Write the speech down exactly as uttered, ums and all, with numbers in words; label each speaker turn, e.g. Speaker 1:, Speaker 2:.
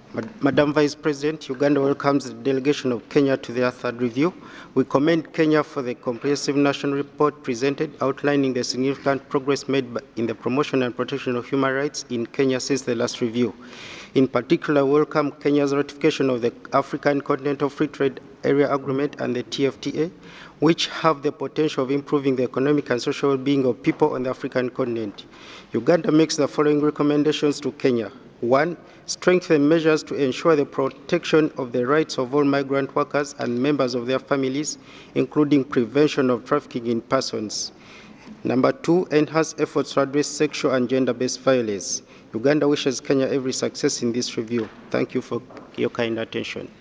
Speaker 1: Madam Vice President, Uganda welcomes the delegation of Kenya to their third review. We commend Kenya for the comprehensive national report presented outlining the significant progress made in the promotion and protection of human rights in Kenya since the last review. In particular, we welcome Kenya's ratification of the African Continental Free Trade Area Agreement and the T F T A, which have the potential of improving the economic and social well-being of people on the African continent. Uganda makes the following recommendations to Kenya. One, strengthen measures to ensure the protection of the rights of all migrant workers and members of their families, including prevention of trafficking in persons. Number two, enhance efforts to address sexual and gender-based violence. Uganda wishes Kenya every success in this review. Thank you for your kind attention.